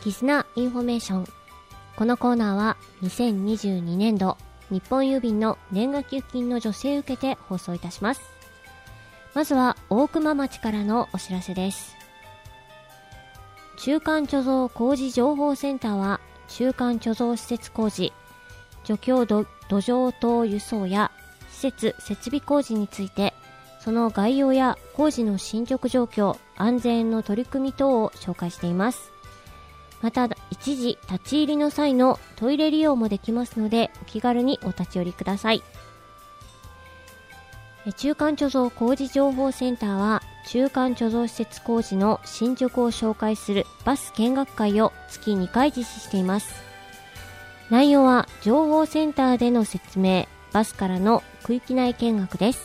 絆インフォメーション。このコーナーは2022年度日本郵便の年賀寄付金の助成を受けて放送いたします。まずは大熊町からのお知らせです。中間貯蔵工事情報センターは中間貯蔵施設工事、除去土壌等輸送や施設設備工事について、その概要や工事の進捗状況、安全の取り組み等を紹介しています。また一時立ち入りの際のトイレ利用もできますので、お気軽にお立ち寄りください。中間貯蔵工事情報センターは中間貯蔵施設工事の進捗を紹介するバス見学会を月2回実施しています。内容は情報センターでの説明、バスからの区域内見学です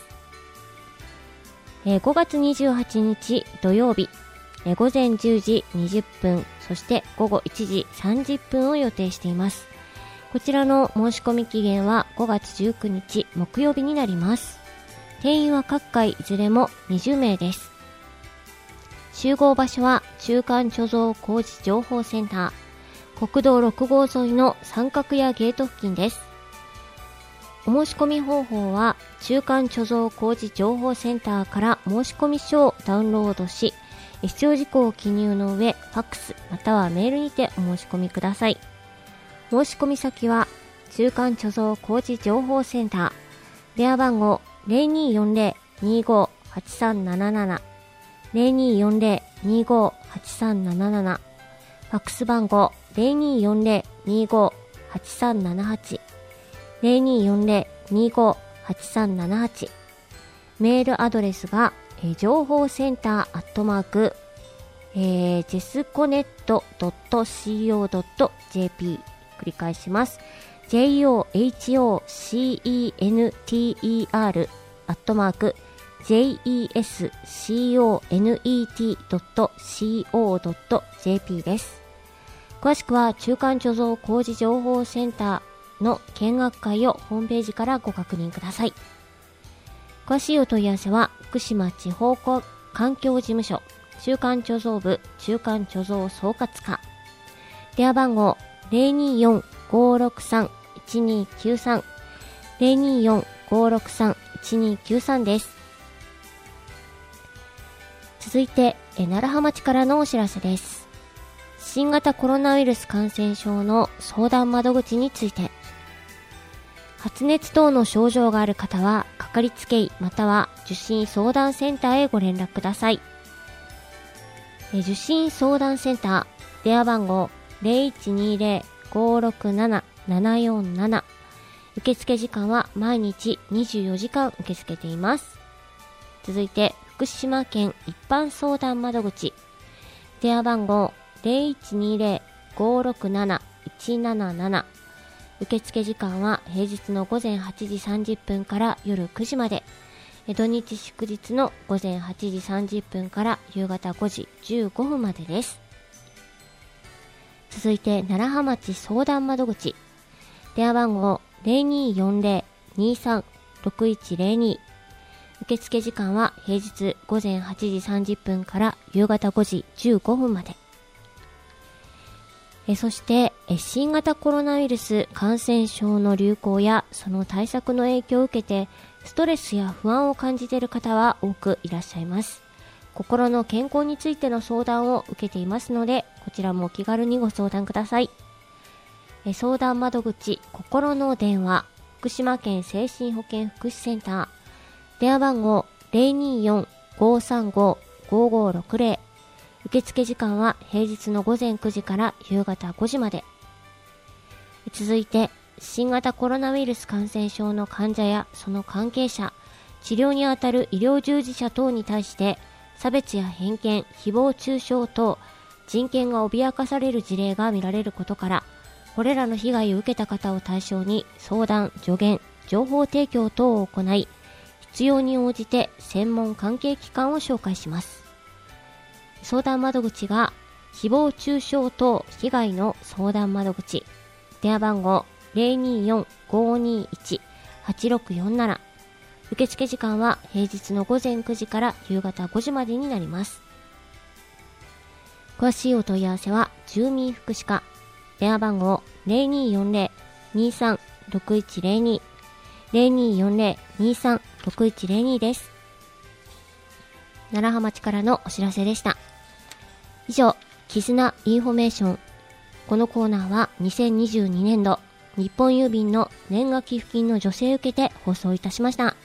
。5月28日土曜日、午前10時20分、そして午後1時30分を予定しています。こちらの申し込み期限は5月19日木曜日になります。定員は各回いずれも20名です。集合場所は中間貯蔵工事情報センター、国道6号沿いの三角屋ゲート付近です。お申し込み方法は中間貯蔵工事情報センターから申し込み書をダウンロードし、必要事項を記入の上、ファックスまたはメールにてお申し込みください。申し込み先は中間貯蔵工事情報センター、電話番号 0240-258377 0240-258377、ファックス番号 0240-258378 0240-258378、メールアドレスが情報センター@jesconet.co.jp、 繰り返します。 JOHOCENTR@jesconet.co.jp です。詳しくは中間貯蔵工事情報センターの見学会をホームページからご確認ください。詳しいお問い合わせは福島地方環境事務所中間貯蔵部中間貯蔵総括課、電話番号 024-563-1293 024-563-1293 です。続いて楢葉町からのお知らせです。新型コロナウイルス感染症の相談窓口について、発熱等の症状がある方はかかりつけ医または受診相談センターへご連絡ください。受診相談センター、電話番号 0120-567-747、 受付時間は毎日24時間受け付けています。続いて福島県一般相談窓口、電話番号 0120-567-177、受付時間は平日の午前8時30分から夜9時まで、土日祝日の午前8時30分から夕方5時15分までです。続いて楢葉町相談窓口、電話番号 0240-236102、受付時間は平日午前8時30分から夕方5時15分まで。そして新型コロナウイルス感染症の流行やその対策の影響を受けてストレスや不安を感じている方は多くいらっしゃいます。心の健康についての相談を受けていますので、こちらもお気軽にご相談ください。相談窓口心の電話、福島県精神保健福祉センター、電話番号 024-535-5560、受付時間は平日の午前9時から夕方5時まで。続いて新型コロナウイルス感染症の患者やその関係者、治療にあたる医療従事者等に対して差別や偏見、誹謗中傷等人権が脅かされる事例が見られることから、これらの被害を受けた方を対象に相談、助言、情報提供等を行い、必要に応じて専門関係機関を紹介します。相談窓口が誹謗中傷等被害の相談窓口、電話番号 024-521-8647、受付時間は平日の午前9時から夕方5時までになります。 詳しいお問い合わせは住民福祉課、電話番号 0240-236102 0240-236102 です。楢葉町からのお知らせでした。以上、絆インフォメーション。このコーナーは2022年度日本郵便の年賀寄付金の助成を受けて放送いたしました。